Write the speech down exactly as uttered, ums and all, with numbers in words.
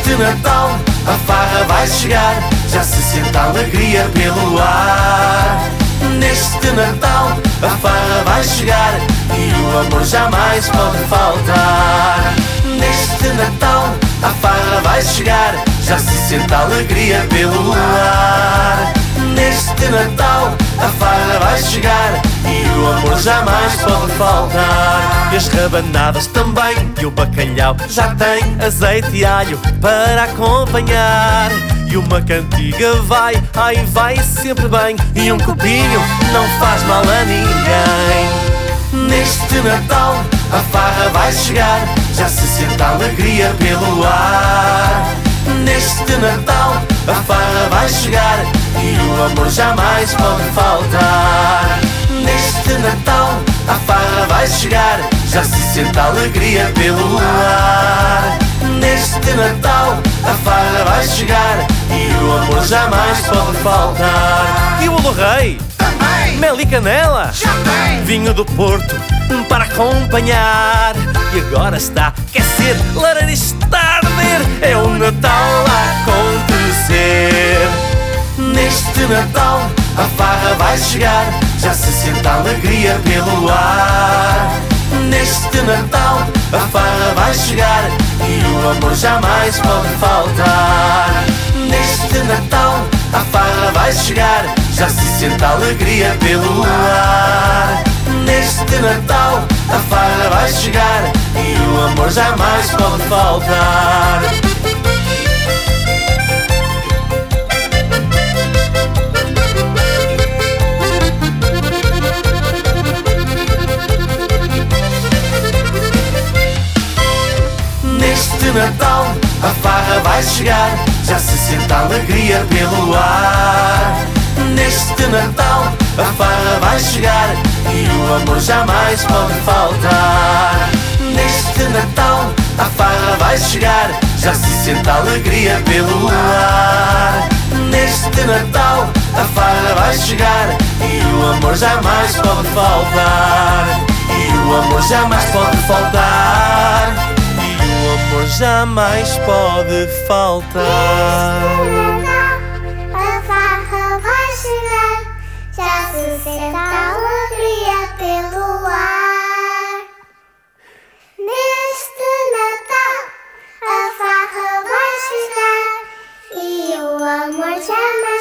Natal a farra vai chegar, já se sente a alegria pelo ar. Neste Natal a farra vai chegar e o amor jamais pode faltar. Neste Natal a farra vai chegar, já se sente a alegria pelo ar. Neste Natal a farra vai chegar e o amor jamais pode faltar. E as rabanadas também, e o bacalhau já tem azeite e alho para acompanhar. E uma cantiga vai, ai vai sempre bem, e um copinho não faz mal a ninguém. Neste Natal a farra vai chegar, já se sente a alegria pelo ar. Neste Natal a farra vai chegar e o amor jamais pode faltar. Neste Natal a farra vai chegar, já se sente a alegria pelo ar. Neste Natal a farra vai chegar e o amor jamais pode faltar. E o bolo rei? Também! Mel e canela? Já tem! Vinho do Porto para acompanhar. E agora está a aquecer, lareira está a arder, é o Natal a acontecer. Neste Natal a farra vai chegar, já se sente a alegria pelo ar. Neste Natal a farra vai chegar e o amor jamais pode faltar. Neste Natal a farra vai chegar, já se sente a alegria pelo ar. Neste Natal a farra vai chegar e o amor jamais pode faltar. Neste Natal a farra vai chegar, já se sente a alegria pelo ar. Neste Natal a farra vai chegar e o amor jamais pode faltar. Neste Natal a farra vai chegar, já se sente a alegria pelo ar. Neste Natal a farra vai chegar e o amor jamais pode faltar. E o amor jamais pode faltar. O amor jamais pode faltar. A farra vai chegar, já se sente a alegria pelo ar. Neste Natal a farra vai chegar e o amor jamais